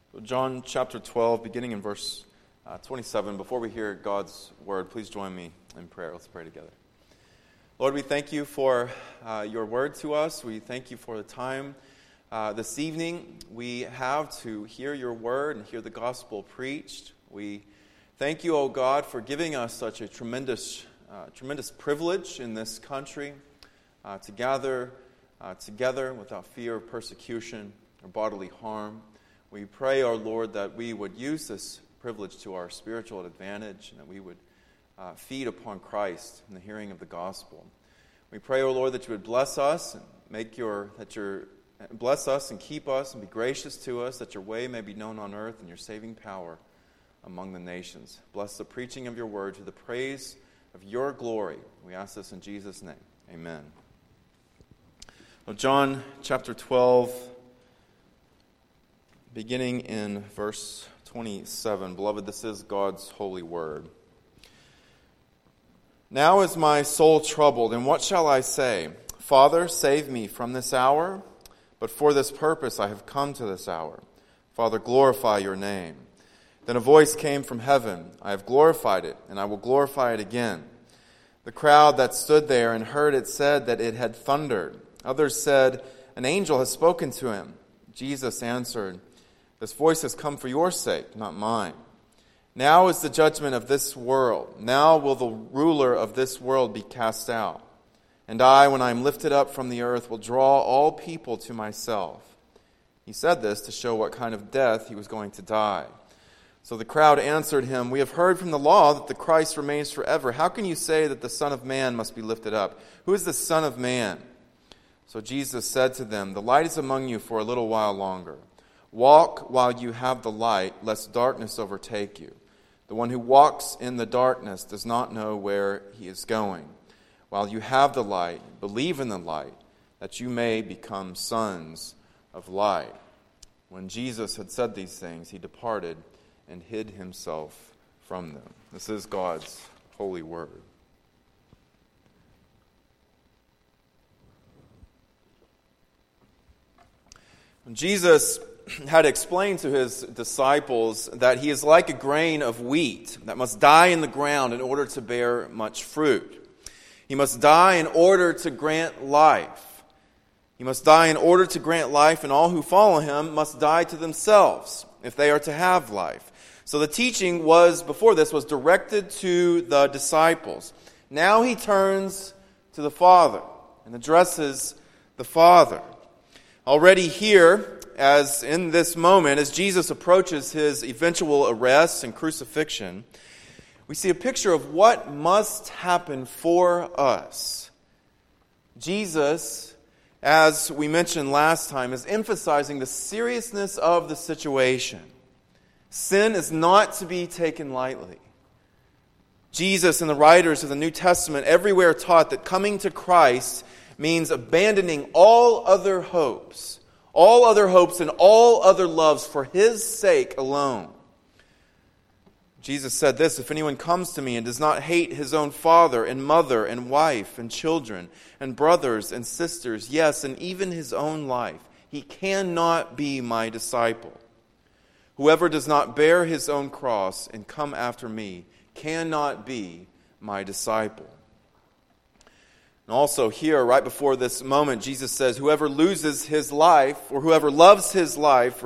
John chapter 12, beginning in verse 27. Before we hear God's word, please join me in prayer. Let's pray together. Lord, we thank you for your word to us. We thank you for the time this evening we have to hear your word and hear the gospel preached. We thank you, O God, for giving us such a tremendous privilege in this country to gather together without fear of persecution or bodily harm. We pray, our Lord, that we would use this privilege to our spiritual advantage and that we would feed upon Christ in the hearing of the gospel. We pray, O Lord, that you would bless us and bless us and keep us and be gracious to us, that your way may be known on earth and your saving power among the nations. Bless the preaching of your word to the praise of your glory. We ask this in Jesus' name. Amen. Well, John chapter 12, beginning in verse 27. Beloved, this is God's holy word. Now is my soul troubled, and what shall I say? Father, save me from this hour. But for this purpose I have come to this hour. Father, glorify your name. Then a voice came from heaven. I have glorified it, and I will glorify it again. The crowd that stood there and heard it said that it had thundered. Others said, an angel has spoken to him. Jesus answered, this voice has come for your sake, not mine. Now is the judgment of this world. Now will the ruler of this world be cast out. And I, when I am lifted up from the earth, will draw all people to myself. He said this to show what kind of death he was going to die. So the crowd answered him, we have heard from the law that the Christ remains forever. How can you say that the Son of Man must be lifted up? Who is the Son of Man? So Jesus said to them, the light is among you for a little while longer. Walk while you have the light, lest darkness overtake you. The one who walks in the darkness does not know where he is going. While you have the light, believe in the light, that you may become sons of light. When Jesus had said these things, he departed and hid himself from them. This is God's holy word. When Jesus had explained to his disciples that he is like a grain of wheat that must die in the ground in order to bear much fruit. He must die in order to grant life. He must die in order to grant life, and all who follow him must die to themselves if they are to have life. So the teaching before this was directed to the disciples. Now he turns to the Father and addresses the Father. Already here, as in this moment, as Jesus approaches his eventual arrest and crucifixion, we see a picture of what must happen for us. Jesus, as we mentioned last time, is emphasizing the seriousness of the situation. Sin is not to be taken lightly. Jesus and the writers of the New Testament everywhere taught that coming to Christ means abandoning all other hopes and all other loves for his sake alone. Jesus said this, if anyone comes to me and does not hate his own father and mother and wife and children and brothers and sisters, yes, and even his own life, he cannot be my disciple. Whoever does not bear his own cross and come after me cannot be my disciple. And also here, right before this moment, Jesus says, whoever loses his life, or whoever loves his life,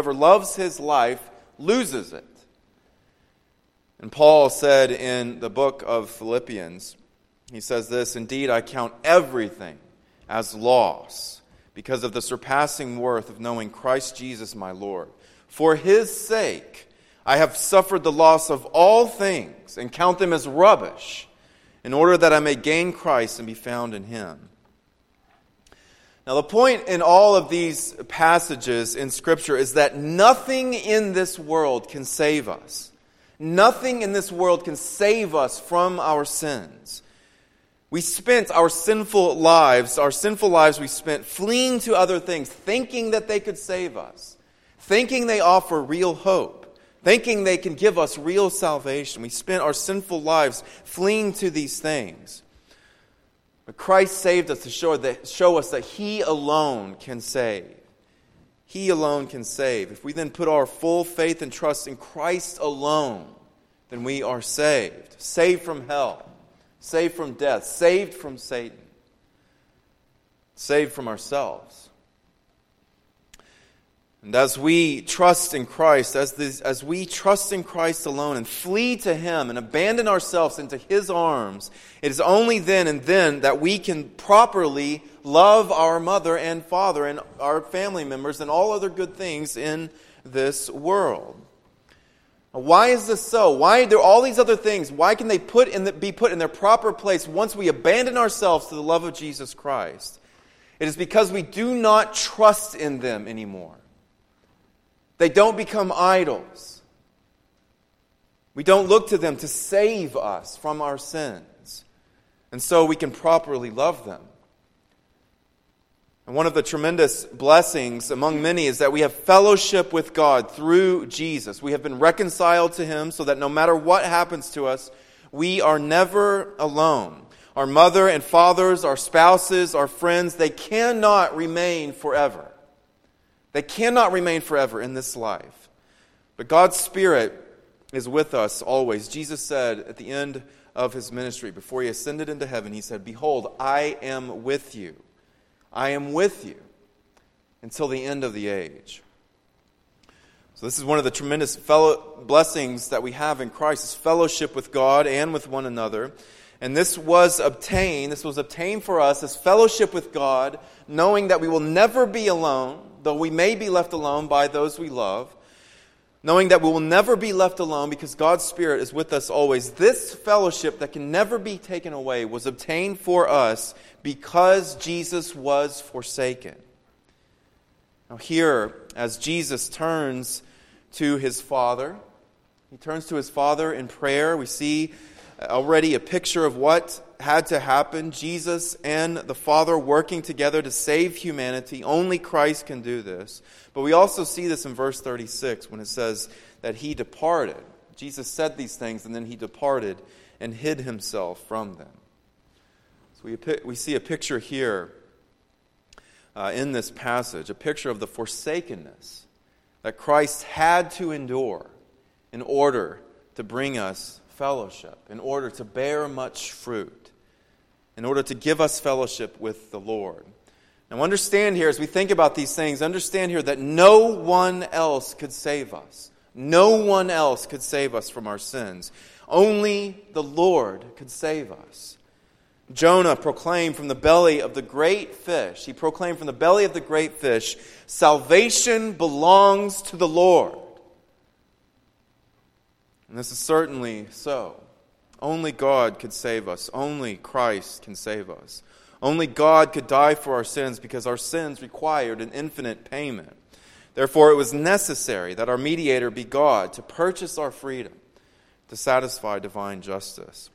loses it. And Paul said in the book of Philippians, he says this, indeed, I count everything as loss because of the surpassing worth of knowing Christ Jesus my Lord. For his sake, I have suffered the loss of all things and count them as rubbish, in order that I may gain Christ and be found in him. Now the point in all of these passages in Scripture is that nothing in this world can save us. Nothing in this world can save us from our sins. We spent our sinful lives we spent fleeing to other things, thinking that they could save us, thinking they offer real hope, thinking they can give us real salvation. We spent our sinful lives fleeing to these things. But Christ saved us to show us that he alone can save. He alone can save. If we then put our full faith and trust in Christ alone, then we are saved. Saved from hell. Saved from death. Saved from Satan. Saved from ourselves. And as we trust in Christ, as we trust in Christ alone and flee to Him and abandon ourselves into His arms, it is only then and then that we can properly love our mother and father and our family members and all other good things in this world. Now, why is this so? Why do all these other things, why can they be put in their proper place once we abandon ourselves to the love of Jesus Christ? It is because we do not trust in them anymore. They don't become idols. We don't look to them to save us from our sins. And so we can properly love them. And one of the tremendous blessings among many is that we have fellowship with God through Jesus. We have been reconciled to Him so that no matter what happens to us, we are never alone. Our mother and fathers, our spouses, our friends, they cannot remain forever. They cannot remain forever in this life. But God's Spirit is with us always. Jesus said at the end of His ministry, before He ascended into heaven, He said, "Behold, I am with you. I am with you until the end of the age." So this is one of the tremendous blessings that we have in Christ, is fellowship with God and with one another. And this was obtained for us as fellowship with God, knowing that we will never be alone, though we may be left alone by those we love, knowing that we will never be left alone because God's Spirit is with us always. This fellowship that can never be taken away was obtained for us because Jesus was forsaken. Now here, as Jesus turns to His Father, He turns to His Father in prayer. We see already a picture of what had to happen. Jesus and the Father working together to save humanity. Only Christ can do this. But we also see this in verse 36 when it says that He departed. Jesus said these things and then He departed and hid Himself from them. So we see a picture here in this passage, a picture of the forsakenness that Christ had to endure in order to bring us fellowship, in order to bear much fruit, in order to give us fellowship with the Lord. Now understand here, as we think about these things, understand here that no one else could save us. No one else could save us from our sins. Only the Lord could save us. Jonah proclaimed from the belly of the great fish, he proclaimed from the belly of the great fish, salvation belongs to the Lord. And this is certainly so. Only God could save us. Only Christ can save us. Only God could die for our sins because our sins required an infinite payment. Therefore, it was necessary that our mediator be God to purchase our freedom, to satisfy divine justice.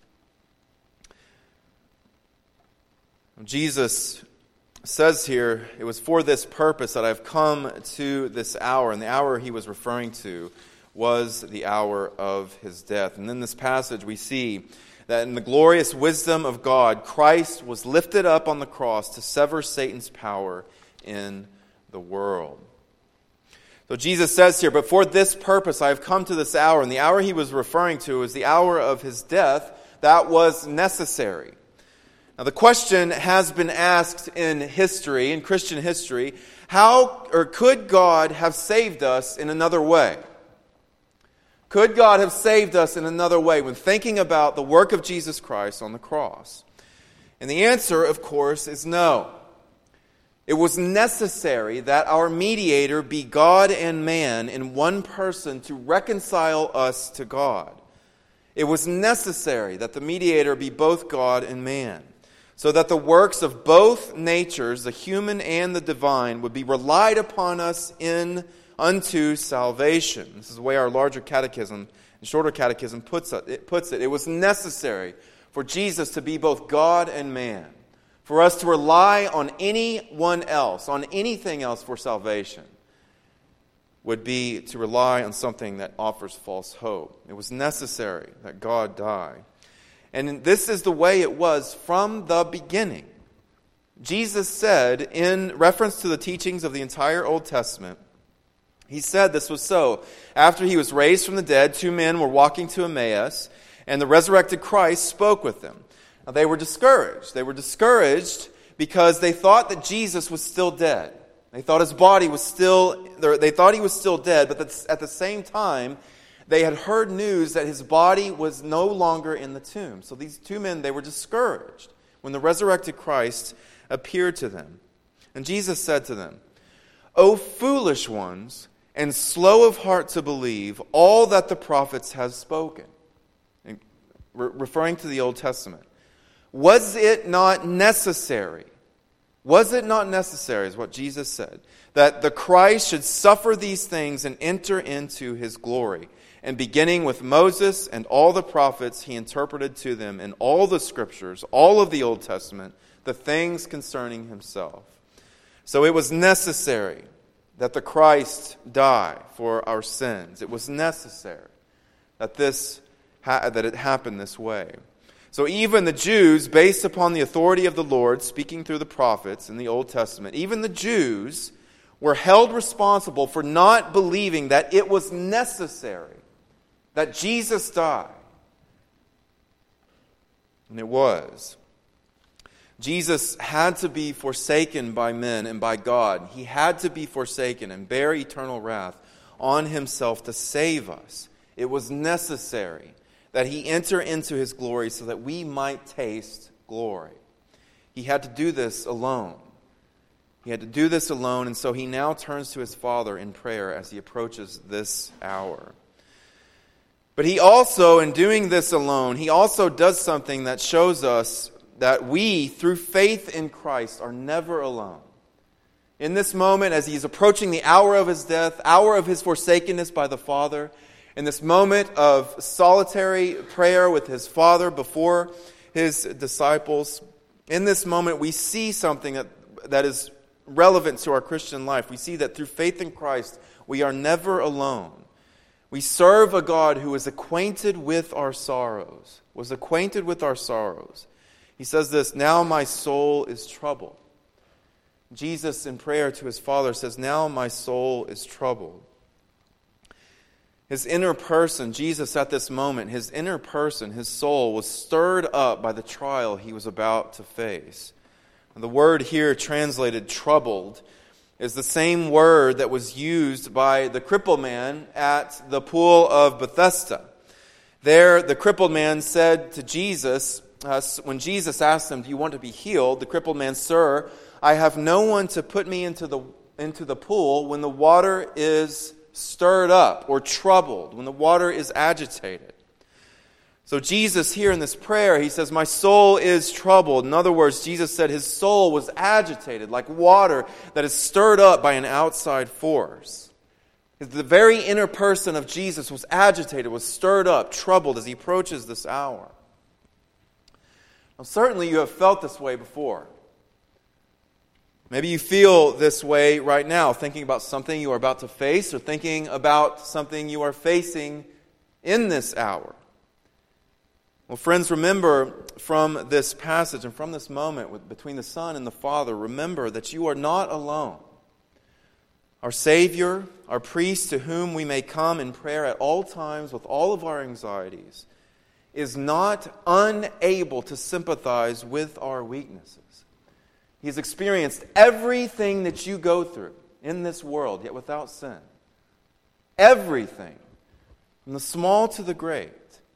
Jesus says here, it was for this purpose that I've come to this hour. And the hour He was referring to was the hour of His death. And in this passage we see that in the glorious wisdom of God, Christ was lifted up on the cross to sever Satan's power in the world. So Jesus says here, but for this purpose I have come to this hour. And the hour He was referring to was the hour of His death. That was necessary. Now the question has been asked in history, in Christian history, how or could God have saved us in another way? Could God have saved us in another way when thinking about the work of Jesus Christ on the cross? And the answer, of course, is no. It was necessary that our mediator be God and man in one person to reconcile us to God. It was necessary that the mediator be both God and man, so that the works of both natures, the human and the divine, would be relied upon us unto salvation. This is the way our larger catechism and shorter catechism puts it. It was necessary for Jesus to be both God and man. For us to rely on anyone else, on anything else for salvation, would be to rely on something that offers false hope. It was necessary that God die. And this is the way it was from the beginning. Jesus said, in reference to the teachings of the entire Old Testament, he said this was so. After he was raised from the dead, 2 men were walking to Emmaus, and the resurrected Christ spoke with them. Now, they were discouraged. They were discouraged because they thought that Jesus was still dead. They thought his body was still, they thought he was still dead, but at the same time, they had heard news that his body was no longer in the tomb. So these 2 men, they were discouraged when the resurrected Christ appeared to them. And Jesus said to them, "O foolish ones, and slow of heart to believe all that the prophets have spoken." Referring to the Old Testament. Was it not necessary? Was it not necessary, is what Jesus said, that the Christ should suffer these things and enter into his glory? And beginning with Moses and all the prophets, he interpreted to them in all the scriptures, all of the Old Testament, the things concerning himself. So it was necessary that the Christ die for our sins. It was necessary that it happened this way. So even the Jews, based upon the authority of the Lord, speaking through the prophets in the Old Testament, even the Jews were held responsible for not believing that it was necessary that Jesus die. And it was. Jesus had to be forsaken by men and by God. He had to be forsaken and bear eternal wrath on himself to save us. It was necessary that he enter into his glory so that we might taste glory. He had to do this alone. He had to do this alone, and so he now turns to his Father in prayer as he approaches this hour. But he also, in doing this alone, he also does something that shows us that we, through faith in Christ, are never alone. In this moment, as he is approaching the hour of his death, hour of his forsakenness by the Father, in this moment of solitary prayer with his Father before his disciples, in this moment we see something that is relevant to our Christian life. We see that through faith in Christ, we are never alone. We serve a God who is acquainted with our sorrows, was acquainted with our sorrows. He says this, "Now my soul is troubled." Jesus in prayer to his Father says, "Now my soul is troubled." His inner person, Jesus at this moment, his inner person, his soul was stirred up by the trial he was about to face. And the word here translated troubled is the same word that was used by the crippled man at the pool of Bethesda. There, the crippled man said to Jesus, when Jesus asked him, "Do you want to be healed?" The crippled man, "Sir, I have no one to put me into the pool when the water is stirred up or troubled, when the water is agitated." So Jesus here in this prayer, he says, "My soul is troubled." In other words, Jesus said his soul was agitated like water that is stirred up by an outside force. The very inner person of Jesus was agitated, was stirred up, troubled as he approaches this hour. Now, certainly you have felt this way before. Maybe you feel this way right now, thinking about something you are about to face or thinking about something you are facing in this hour. Well, friends, remember from this passage and from this moment between the Son and the Father, remember that you are not alone. Our Savior, our priest to whom we may come in prayer at all times with all of our anxieties, is not unable to sympathize with our weaknesses. He has experienced everything that you go through in this world, yet without sin. Everything, from the small to the great.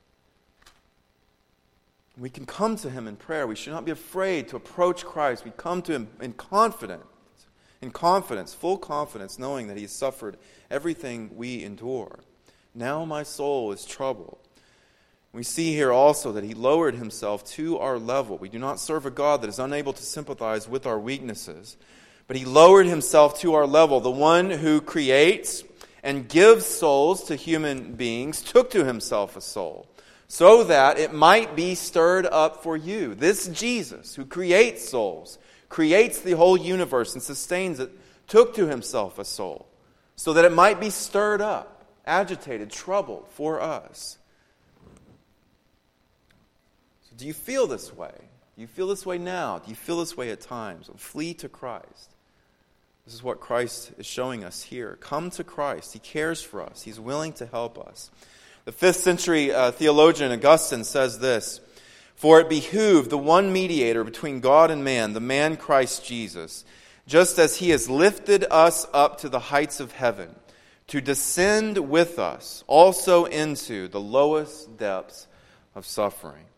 We can come to him in prayer. We should not be afraid to approach Christ. We come to him in confidence, full confidence, knowing that he has suffered everything we endure. Now my soul is troubled. We see here also that he lowered himself to our level. We do not serve a God that is unable to sympathize with our weaknesses, but he lowered himself to our level. The one who creates and gives souls to human beings took to himself a soul, so that it might be stirred up for you. This Jesus, who creates souls, creates the whole universe and sustains it, took to himself a soul, so that it might be stirred up, agitated, troubled for us. Do you feel this way? Do you feel this way now? Do you feel this way at times? Flee to Christ. This is what Christ is showing us here. Come to Christ. He cares for us. He's willing to help us. The 5th century theologian Augustine says this, "For it behooved the one mediator between God and man, the man Christ Jesus, just as he has lifted us up to the heights of heaven, to descend with us also into the lowest depths of suffering."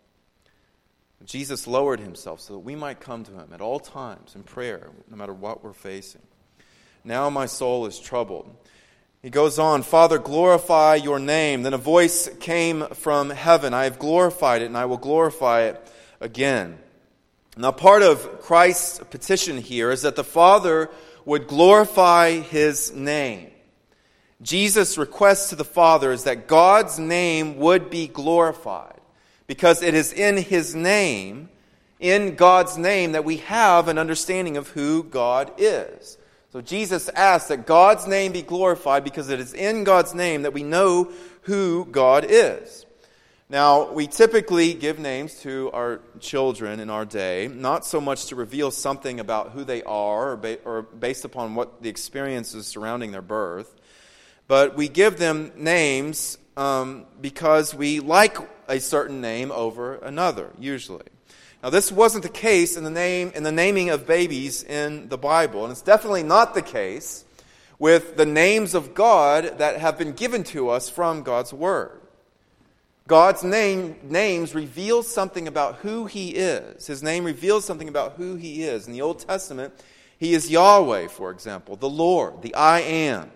Jesus lowered himself so that we might come to him at all times in prayer, no matter what we're facing. "Now my soul is troubled." He goes on, "Father, glorify your name." Then a voice came from heaven, "I have glorified it, and I will glorify it again." Now, part of Christ's petition here is that the Father would glorify his name. Jesus' request to the Father is that God's name would be glorified, because it is in his name, in God's name, that we have an understanding of who God is. So Jesus asks that God's name be glorified because it is in God's name that we know who God is. Now, we typically give names to our children in our day, not so much to reveal something about who they are or based upon what the experiences surrounding their birth, but we give them names because we like a certain name over another, usually. Now, this wasn't the case in the naming of babies in the Bible, and it's definitely not the case with the names of God that have been given to us from God's Word. God's names reveal something about who He is. His name reveals something about who He is. In the Old Testament, He is Yahweh, for example, the Lord, the I Am.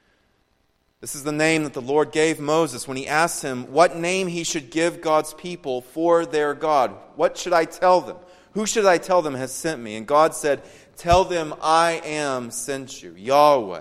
This is the name that the Lord gave Moses when he asked him what name he should give God's people for their God. What should I tell them? Who should I tell them has sent me? And God said, "Tell them I am sent you," Yahweh.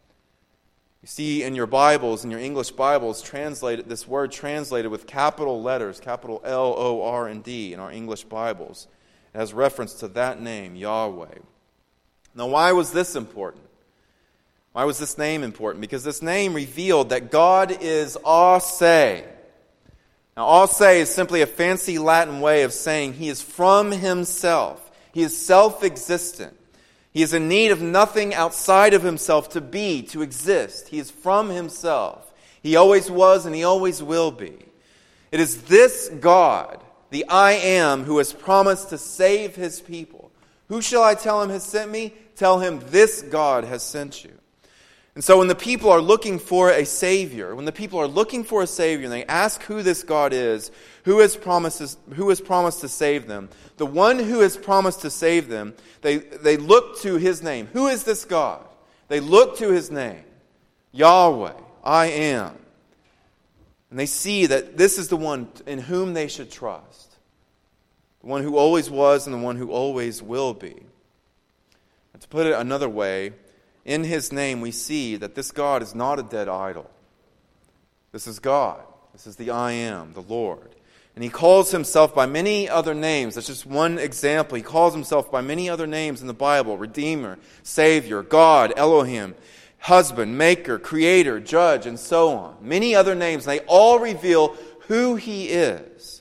You see in your Bibles, in your English Bibles, this word translated with capital letters, capital L-O-R-D in our English Bibles. It has reference to that name, Yahweh. Now, why was this important? Why was this name important? Because this name revealed that God is Ase. Now, Ase is simply a fancy Latin way of saying He is from Himself. He is self-existent. He is in need of nothing outside of Himself to be, to exist. He is from Himself. He always was and He always will be. It is this God, the I Am, who has promised to save His people. Who shall I tell him has sent me? Tell him this God has sent you. And so when the people are looking for a Savior, and they ask who this God is, who has promised to save them, the one who has promised to save them, they look to His name. Who is this God? They look to His name, Yahweh, I Am. And they see that this is the one in whom they should trust, the one who always was and the one who always will be. And to put it another way, in His name we see that this God is not a dead idol. This is God. This is the I Am, the Lord. And He calls Himself by many other names. That's just one example. He calls Himself by many other names in the Bible: Redeemer, Savior, God, Elohim, Husband, Maker, Creator, Judge, and so on. Many other names. They all reveal who He is.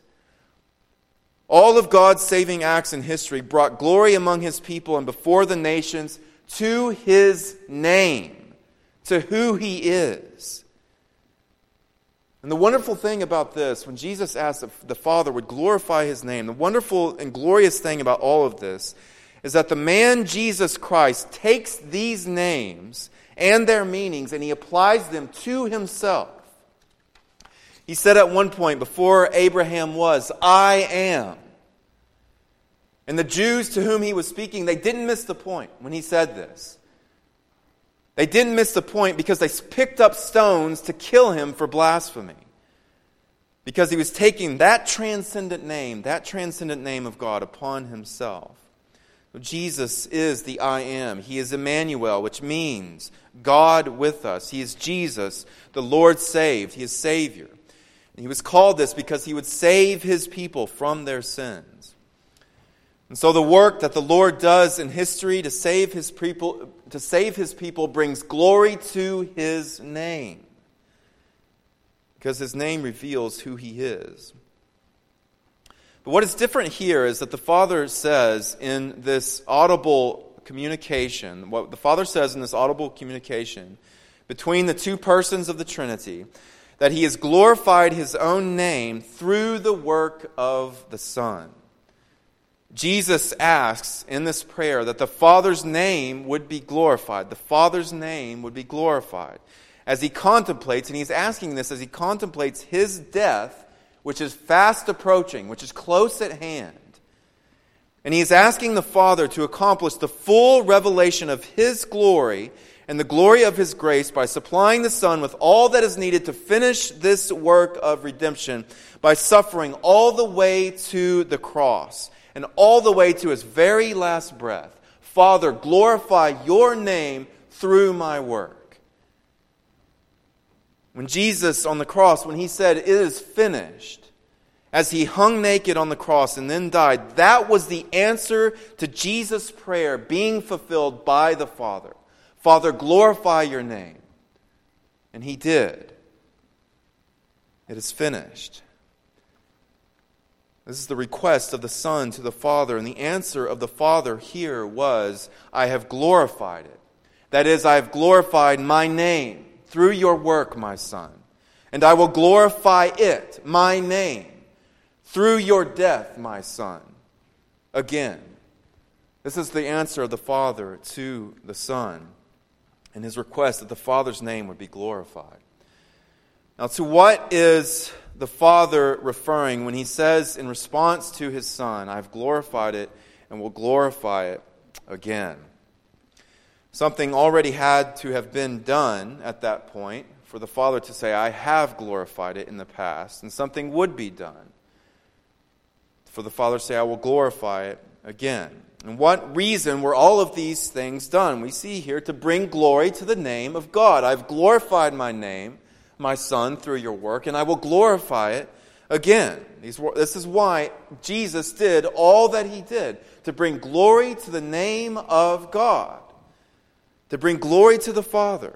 All of God's saving acts in history brought glory among His people and before the nations to His name, to who He is. And the wonderful thing about this, when Jesus asked that the Father would glorify His name, the wonderful and glorious thing about all of this is that the man Jesus Christ takes these names and their meanings and He applies them to Himself. He said at one point, before Abraham was, "I am." And the Jews to whom He was speaking, they didn't miss the point when He said this. They didn't miss the point because they picked up stones to kill Him for blasphemy. Because He was taking that transcendent name of God upon Himself. So Jesus is the I Am. He is Emmanuel, which means God with us. He is Jesus, the Lord saved. He is Savior. And He was called this because He would save His people from their sins. And so the work that the Lord does in history to save His people brings glory to His name. Because His name reveals who He is. But what is different here is that the Father says in this audible communication, what the Father says in this audible communication between the two persons of the Trinity, that He has glorified His own name through the work of the Son. Jesus asks in this prayer that the Father's name would be glorified. The Father's name would be glorified. As He contemplates, and He's asking this as He contemplates His death, which is fast approaching, which is close at hand. And He is asking the Father to accomplish the full revelation of His glory and the glory of His grace by supplying the Son with all that is needed to finish this work of redemption by suffering all the way to the cross and all the way to His very last breath. Father, glorify Your name through my work. When Jesus on the cross, when He said, "It is finished," as He hung naked on the cross and then died, that was the answer to Jesus' prayer being fulfilled by the Father. Father, glorify Your name. And He did. It is finished. This is the request of the Son to the Father, and the answer of the Father here was, "I have glorified it." That is, I have glorified my name through Your work, my Son. And I will glorify it, my name, through Your death, my Son. Again, this is the answer of the Father to the Son, and His request that the Father's name would be glorified. Now, to what is the Father referring when He says in response to His Son, "I have glorified it and will glorify it again"? Something already had to have been done at that point for the Father to say, "I have glorified it in the past," and something would be done for the Father to say, "I will glorify it again." And what reason were all of these things done? We see here to bring glory to the name of God. "I've glorified my name, my Son, through Your work, and I will glorify it again." This is why Jesus did all that He did, to bring glory to the name of God, to bring glory to the Father.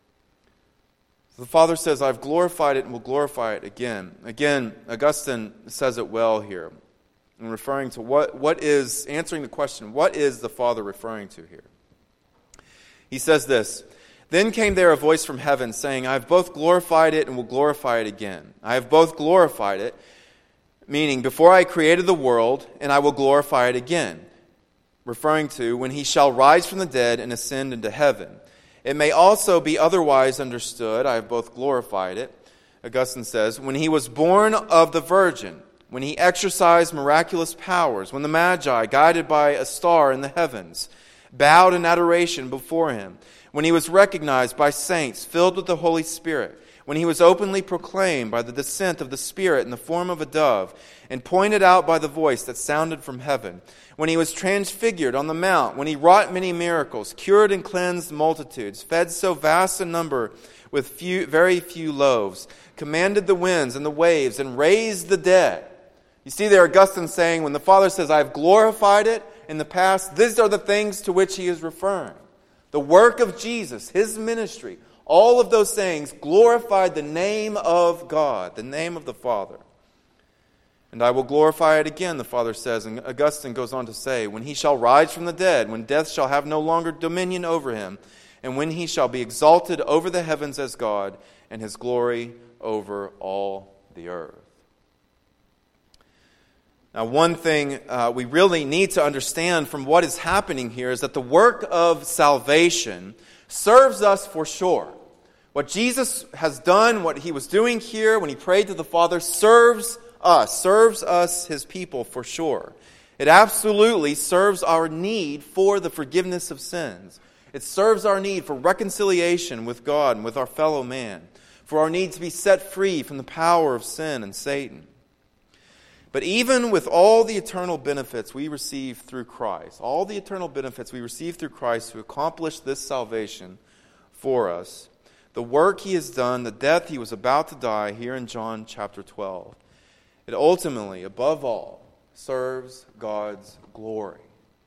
The Father says, "I've glorified it and will glorify it again." Again, Augustine says it well here, in referring to what is, answering the question, what is the Father referring to here? He says this, "Then came there a voice from heaven saying, I have both glorified it and will glorify it again. I have both glorified it," meaning before I created the world, "and I will glorify it again," referring to when He shall rise from the dead and ascend into heaven. It may also be otherwise understood, "I have both glorified it," Augustine says, when He was born of the Virgin, when He exercised miraculous powers, when the Magi, guided by a star in the heavens, bowed in adoration before Him, when He was recognized by saints filled with the Holy Spirit, when He was openly proclaimed by the descent of the Spirit in the form of a dove, and pointed out by the voice that sounded from heaven, when He was transfigured on the mount, when He wrought many miracles, cured and cleansed multitudes, fed so vast a number with very few loaves, commanded the winds and the waves, and raised the dead. You see there Augustine saying, when the Father says, "I have glorified it" in the past, these are the things to which He is referring. The work of Jesus, His ministry, all of those things glorified the name of God, the name of the Father. "And I will glorify it again," the Father says, and Augustine goes on to say, "when He shall rise from the dead, when death shall have no longer dominion over Him, and when He shall be exalted over the heavens as God, and His glory over all the earth." Now, one thing we really need to understand from what is happening here is that the work of salvation serves us for sure. What Jesus has done, what He was doing here when He prayed to the Father, serves us, His people, for sure. It absolutely serves our need for the forgiveness of sins. It serves our need for reconciliation with God and with our fellow man, for our need to be set free from the power of sin and Satan. But even with all the eternal benefits we receive through Christ, all the eternal benefits we receive through Christ to accomplish this salvation for us, the work He has done, the death He was about to die here in John chapter 12, it ultimately, above all, serves God's glory.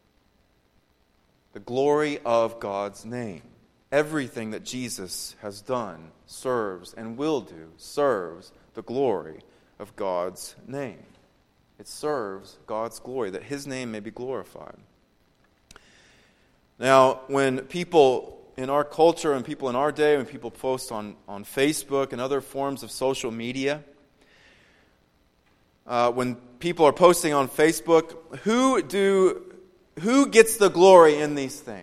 The glory of God's name. Everything that Jesus has done serves and will do serves the glory of God's name. It serves God's glory, that His name may be glorified. Now, when people in our culture and people in our day, when people post on Facebook and other forms of social media, when people are posting on Facebook, who gets the glory in these things?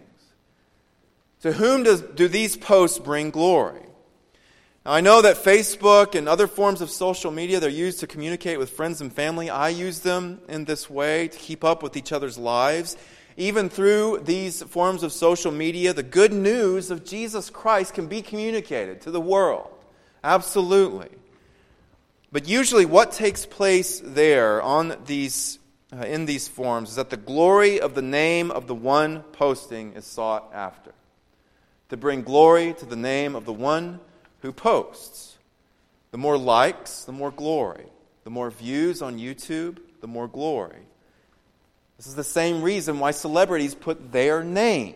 To whom do these posts bring glory? Now, I know that Facebook and other forms of social media, they're used to communicate with friends and family. I use them in this way to keep up with each other's lives. Even through these forms of social media, the good news of Jesus Christ can be communicated to the world. Absolutely. But usually what takes place there in these forms is that the glory of the name of the one posting is sought after. To bring glory to the name of the one who posts. The more likes, the more glory. The more views on YouTube, the more glory. This is the same reason why celebrities put their name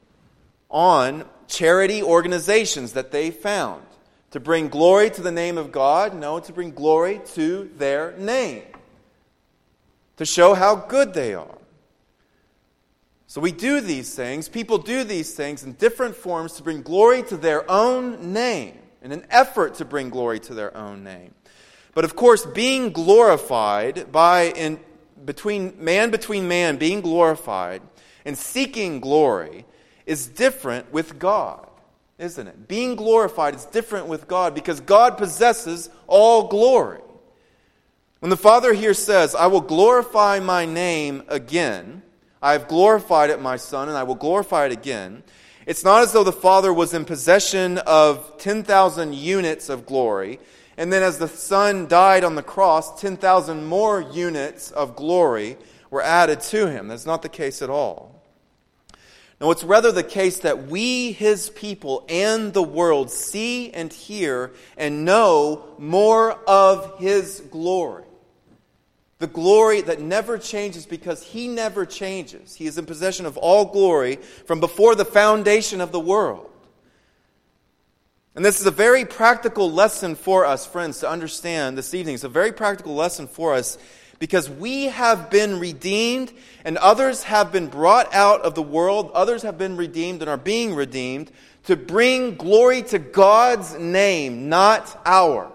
on charity organizations that they found. To bring glory to the name of God? No, to bring glory to their name. To show how good they are. So we do these things, people do these things in different forms to bring glory to their own name, in an effort to bring glory to their own name. But of course, being glorified between man being glorified and seeking glory is different with God, isn't it? Being glorified is different with God because God possesses all glory. When the Father here says, I will glorify my name again, I have glorified it, my Son, and I will glorify it again, it's not as though the Father was in possession of 10,000 units of glory, and then as the Son died on the cross, 10,000 more units of glory were added to Him. That's not the case at all. No, it's rather the case that we, His people, and the world see and hear and know more of His glory. The glory that never changes because He never changes. He is in possession of all glory from before the foundation of the world. And this is a very practical lesson for us, friends, to understand this evening. It's a very practical lesson for us because we have been redeemed and others have been brought out of the world. Others have been redeemed and are being redeemed to bring glory to God's name, not ours.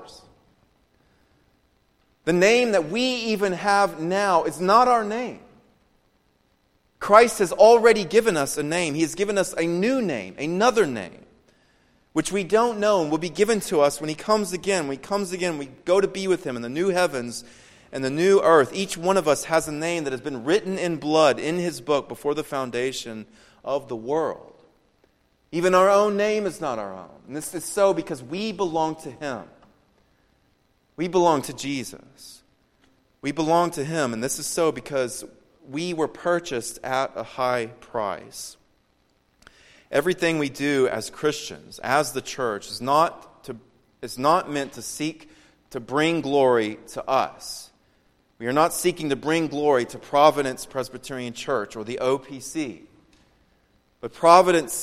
The name that we even have now is not our name. Christ has already given us a name. He has given us a new name, another name, which we don't know and will be given to us when He comes again. When He comes again, we go to be with Him in the new heavens and the new earth. Each one of us has a name that has been written in blood in His book before the foundation of the world. Even our own name is not our own. And this is so because we belong to Him. We belong to Jesus. We belong to Him, and this is so because we were purchased at a high price. Everything we do as Christians, as the church, is not meant to seek to bring glory to us. We are not seeking to bring glory to Providence Presbyterian Church or the OPC. But Providence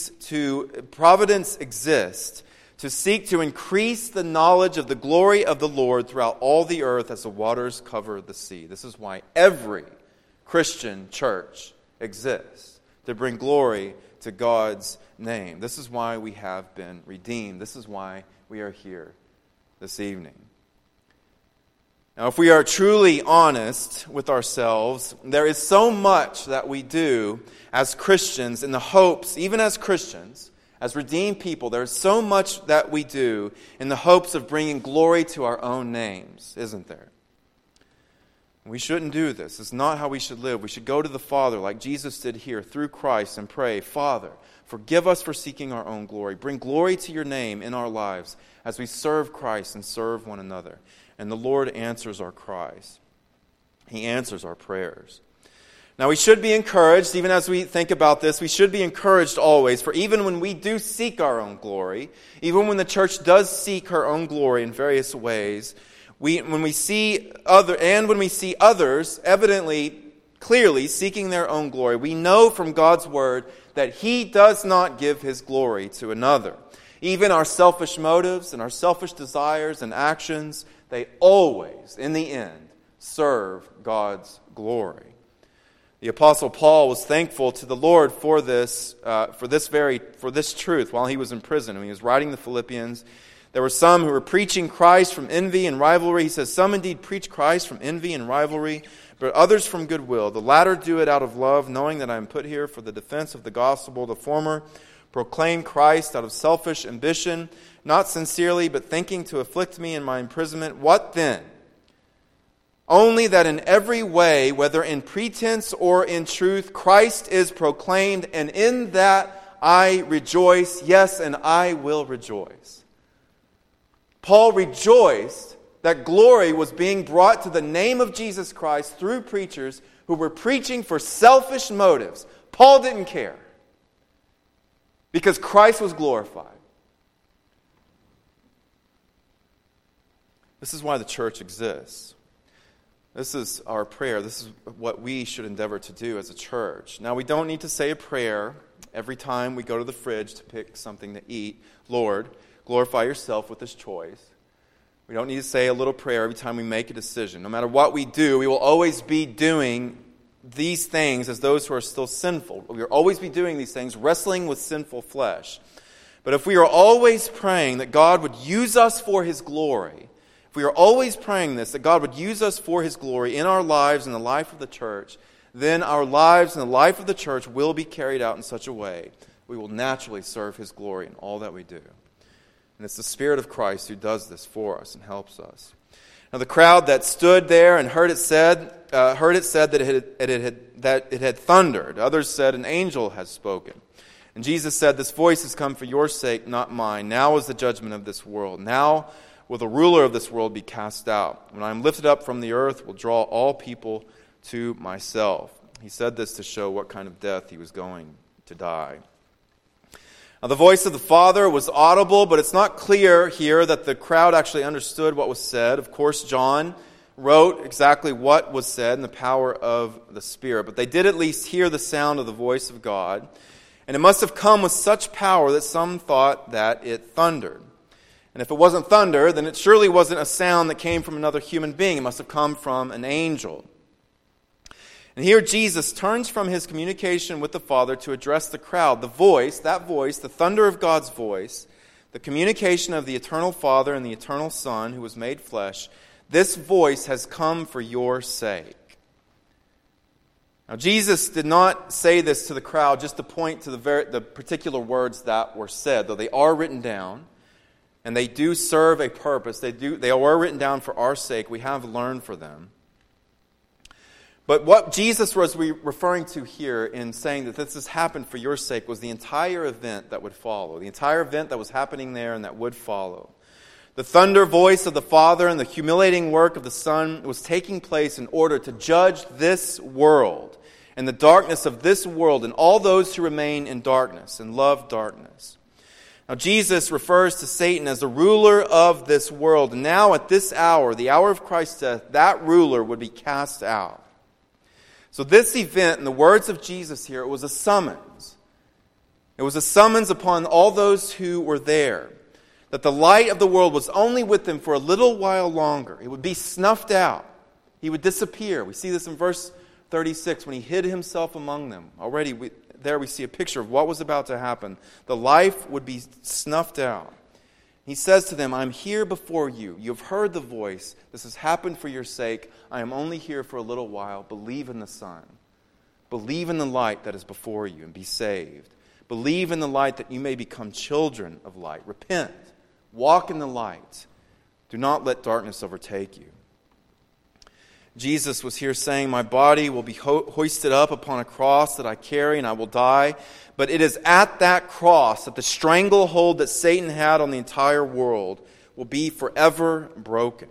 exists to seek to increase the knowledge of the glory of the Lord throughout all the earth as the waters cover the sea. This is why every Christian church exists, to bring glory to God's name. This is why we have been redeemed. This is why we are here this evening. Now, if we are truly honest with ourselves, there is so much that we do as Christians in the hopes, even as Christians, as redeemed people, there is so much that we do in the hopes of bringing glory to our own names, isn't there? We shouldn't do this. It's not how we should live. We should go to the Father like Jesus did here through Christ and pray, Father, forgive us for seeking our own glory. Bring glory to your name in our lives as we serve Christ and serve one another. And the Lord answers our cries. He answers our prayers. Now, we should be encouraged, even as we think about this, we should be encouraged always, for even when we do seek our own glory, even when the church does seek her own glory in various ways, when we see others evidently, clearly seeking their own glory, we know from God's word that He does not give His glory to another. Even our selfish motives and our selfish desires and actions, they always, in the end, serve God's glory. The Apostle Paul was thankful to the Lord for this truth while he was in prison. When he was writing the Philippians, there were some who were preaching Christ from envy and rivalry. He says, "Some indeed preach Christ from envy and rivalry, but others from goodwill. The latter do it out of love, knowing that I am put here for the defense of the gospel. The former proclaim Christ out of selfish ambition, not sincerely, but thinking to afflict me in my imprisonment. What then? Only that in every way, whether in pretense or in truth, Christ is proclaimed, and in that I rejoice. Yes, and I will rejoice." Paul rejoiced that glory was being brought to the name of Jesus Christ through preachers who were preaching for selfish motives. Paul didn't care because Christ was glorified. This is why the church exists. This is our prayer. This is what we should endeavor to do as a church. Now, we don't need to say a prayer every time we go to the fridge to pick something to eat. Lord, glorify yourself with this choice. We don't need to say a little prayer every time we make a decision. No matter what we do, we will always be doing these things as those who are still sinful. We will always be doing these things, wrestling with sinful flesh. But if we are always praying that God would use us for His glory, if we are always praying this, that God would use us for His glory in our lives and the life of the church, then our lives and the life of the church will be carried out in such a way we will naturally serve His glory in all that we do. And it's the Spirit of Christ who does this for us and helps us. Now the crowd that stood there and heard it said that it had thundered. Others said, "An angel has spoken." And Jesus said, "This voice has come for your sake, not mine. Now is the judgment of this world. Now will the ruler of this world be cast out. When I am lifted up from the earth, will draw all people to myself." He said this to show what kind of death he was going to die. Now, the voice of the Father was audible, but it's not clear here that the crowd actually understood what was said. Of course, John wrote exactly what was said in the power of the Spirit, but they did at least hear the sound of the voice of God, and it must have come with such power that some thought that it thundered. And if it wasn't thunder, then it surely wasn't a sound that came from another human being. It must have come from an angel. And here Jesus turns from his communication with the Father to address the crowd. The voice, the thunder of God's voice, the communication of the eternal Father and the eternal Son who was made flesh, this voice has come for your sake. Now, Jesus did not say this to the crowd just to point to the particular words that were said, though they are written down, and they do serve a purpose. They were written down for our sake. We have learned for them. But what Jesus was referring to here in saying that this has happened for your sake was the entire event that would follow, the entire event that was happening there and that would follow. The thunder voice of the Father and the humiliating work of the Son was taking place in order to judge this world and the darkness of this world and all those who remain in darkness and love darkness. Now, Jesus refers to Satan as the ruler of this world. And now at this hour, the hour of Christ's death, that ruler would be cast out. So this event, in the words of Jesus here, it was a summons. It was a summons upon all those who were there, that the light of the world was only with them for a little while longer. It would be snuffed out. He would disappear. We see this in verse 36 when he hid himself among them. Already there we see a picture of what was about to happen. The life would be snuffed out. He says to them, "I'm here before you. You've heard the voice. This has happened for your sake. I am only here for a little while. Believe in the Son. Believe in the light that is before you and be saved. Believe in the light that you may become children of light. Repent. Walk in the light. Do not let darkness overtake you." Jesus was here saying, "My body will be hoisted up upon a cross that I carry and I will die. But it is at that cross that the stranglehold that Satan had on the entire world will be forever broken."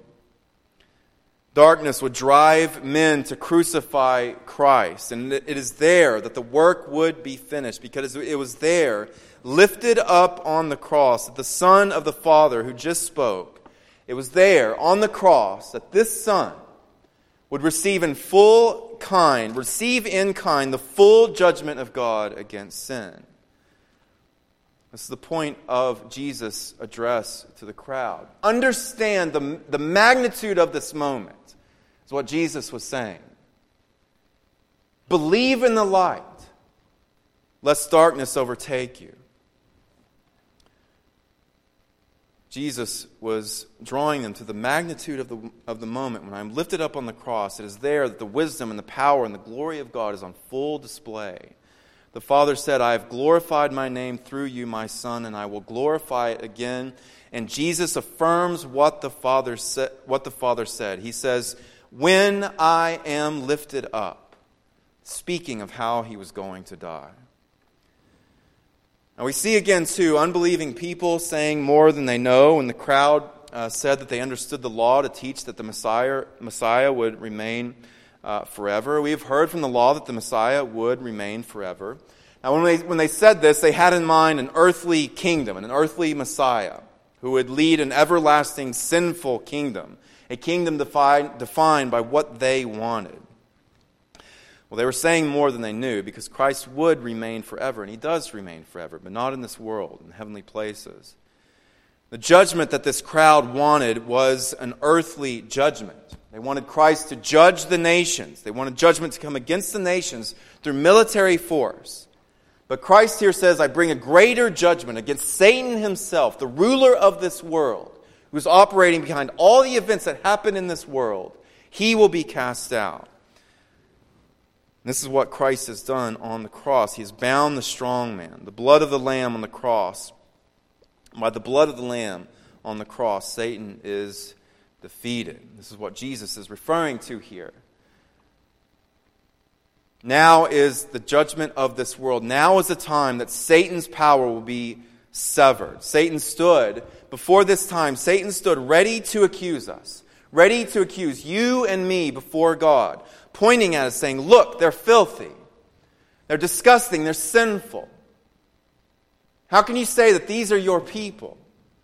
Darkness would drive men to crucify Christ. And it is there that the work would be finished, because it was there, lifted up on the cross, that the Son of the Father who just spoke, it was there on the cross that this Son would receive in kind the full judgment of God against sin. This is the point of Jesus' address to the crowd. Understand the magnitude of this moment. As It's what Jesus was saying. Believe in the light, lest darkness overtake you. Jesus was drawing them to the magnitude of the moment. When I'm lifted up on the cross, it is there that the wisdom and the power and the glory of God is on full display. The Father said, I have glorified my name through you, my Son, and I will glorify it again. And Jesus affirms what the Father said. He says, when I am lifted up, speaking of how he was going to die. Now we see again, too, unbelieving people saying more than they know. When the crowd said that they understood the law to teach that the Messiah would remain forever. We have heard from the law that the Messiah would remain forever. Now when they said this, they had in mind an earthly kingdom, and an earthly Messiah who would lead an everlasting sinful kingdom, a kingdom defined by what they wanted. Well, they were saying more than they knew, because Christ would remain forever, and he does remain forever, but not in this world, in heavenly places. The judgment that this crowd wanted was an earthly judgment. They wanted Christ to judge the nations. They wanted judgment to come against the nations through military force. But Christ here says, I bring a greater judgment against Satan himself, the ruler of this world, who is operating behind all the events that happen in this world. He will be cast out. This is what Christ has done on the cross. He has bound the strong man. The blood of the Lamb on the cross. By the blood of the Lamb on the cross, Satan is defeated. This is what Jesus is referring to here. Now is the judgment of this world. Now is the time that Satan's power will be severed. Before this time, Satan stood ready to accuse us. Ready to accuse you and me before God. Pointing at us, saying, look, they're filthy. They're disgusting. They're sinful. How can you say that these are your people?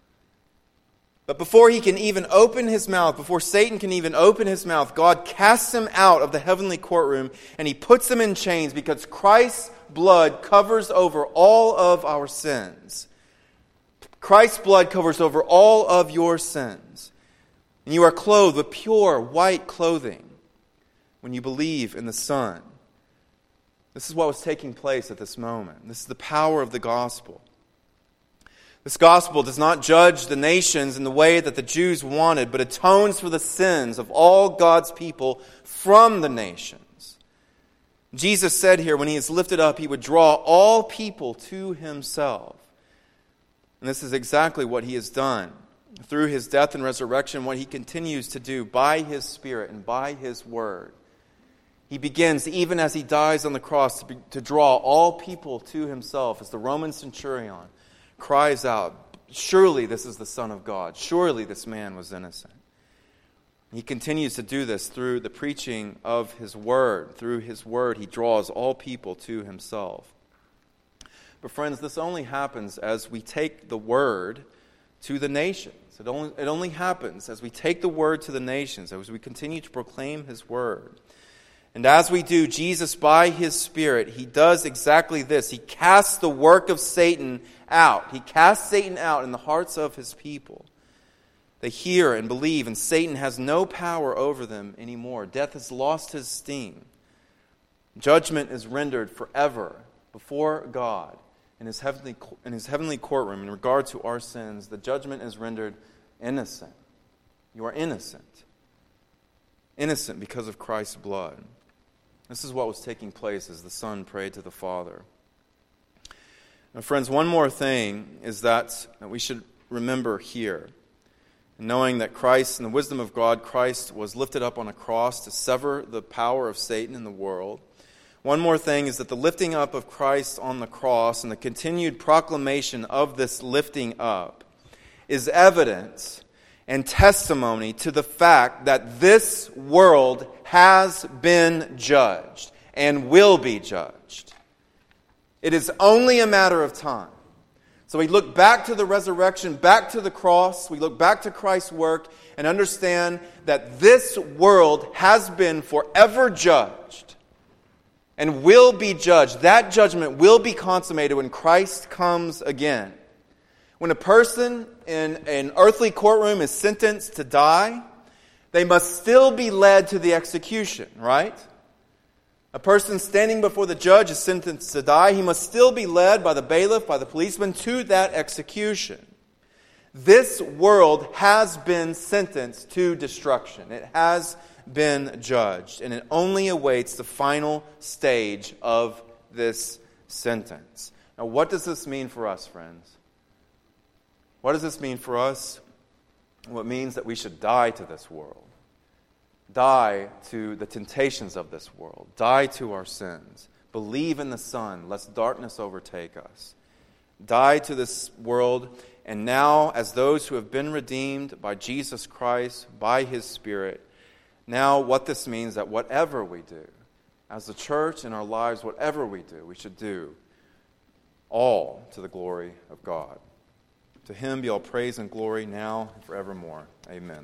But before he can even open his mouth, before Satan can even open his mouth, God casts him out of the heavenly courtroom and he puts him in chains because Christ's blood covers over all of our sins. Christ's blood covers over all of your sins. And you are clothed with pure white clothing when you believe in the Son. This is what was taking place at this moment. This is the power of the gospel. This gospel does not judge the nations in the way that the Jews wanted, but atones for the sins of all God's people from the nations. Jesus said here, when he is lifted up, he would draw all people to himself. And this is exactly what he has done. Through his death and resurrection, what he continues to do by his Spirit and by his word. He begins, even as he dies on the cross, to draw all people to himself, as the Roman centurion cries out, surely this is the Son of God. Surely this man was innocent. He continues to do this through the preaching of his word. Through his word, he draws all people to himself. But friends, this only happens as we take the word to the nations. It only happens as we take the word to the nations, as we continue to proclaim his word. And as we do, Jesus, by his Spirit, he does exactly this. He casts the work of Satan out. He casts Satan out in the hearts of his people. They hear and believe, and Satan has no power over them anymore. Death has lost his sting. Judgment is rendered forever before God in his heavenly courtroom in regard to our sins. The judgment is rendered innocent. You are innocent. Innocent because of Christ's blood. This is what was taking place as the Son prayed to the Father. Now, friends, one more thing is that we should remember here. Knowing that Christ, in the wisdom of God, Christ was lifted up on a cross to sever the power of Satan in the world. One more thing is that the lifting up of Christ on the cross and the continued proclamation of this lifting up is evidence and testimony to the fact that this world has been judged and will be judged. It is only a matter of time. So we look back to the resurrection, back to the cross, we look back to Christ's work and understand that this world has been forever judged and will be judged. That judgment will be consummated when Christ comes again. When a person in an earthly courtroom is sentenced to die, they must still be led to the execution, right? A person standing before the judge is sentenced to die. He must still be led by the bailiff, by the policeman, to that execution. This world has been sentenced to destruction. It has been judged, and it only awaits the final stage of this sentence. Now, what does this mean for us, friends? What does this mean for us? Well, it means that we should die to this world. Die to the temptations of this world. Die to our sins. Believe in the Son, lest darkness overtake us. Die to this world, and now, as those who have been redeemed by Jesus Christ, by His Spirit, now what this means that whatever we do, as the church in our lives, whatever we do, we should do all to the glory of God. To Him be all praise and glory now and forevermore. Amen.